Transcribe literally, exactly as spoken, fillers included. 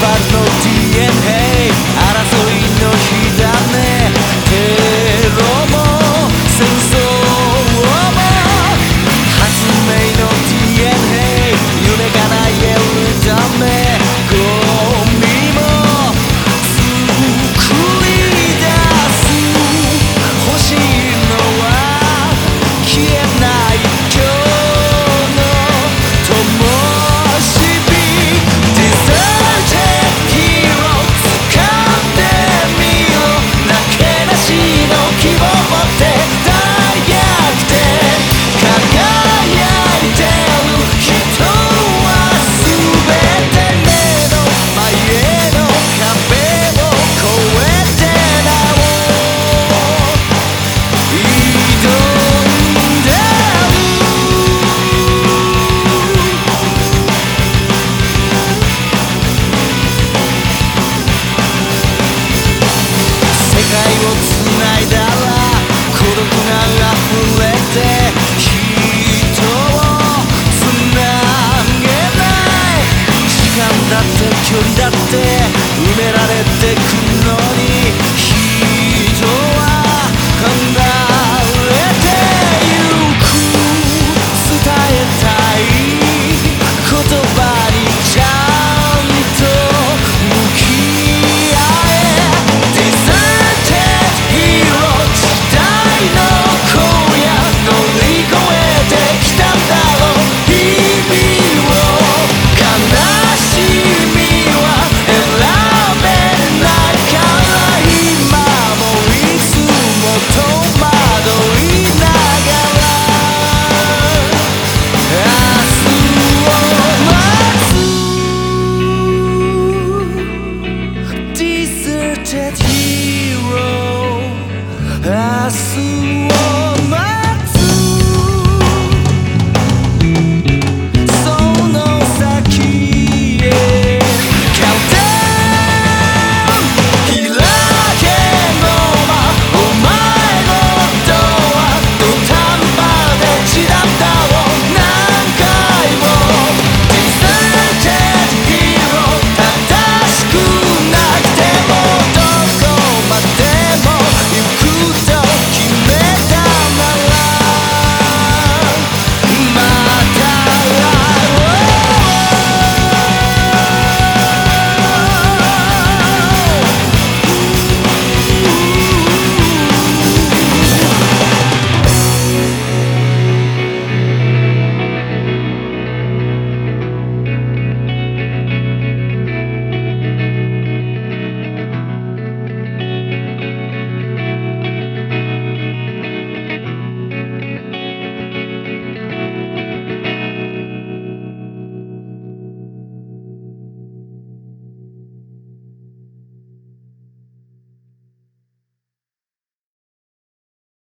バルの ディーエヌエー 争いの火種テロも戦争も発明の ディーエヌエー 夢叶えるためゴミも作り出す欲しいのは消えない今日の灯火デザーテヒーロー掴んでみろなけなしの希望って大逆転輝いてる人は全て目の前の壁を越えてなお挑んで世界をつないだら孤独が溢れて人をつなげない時間だって距離だって埋められてくのに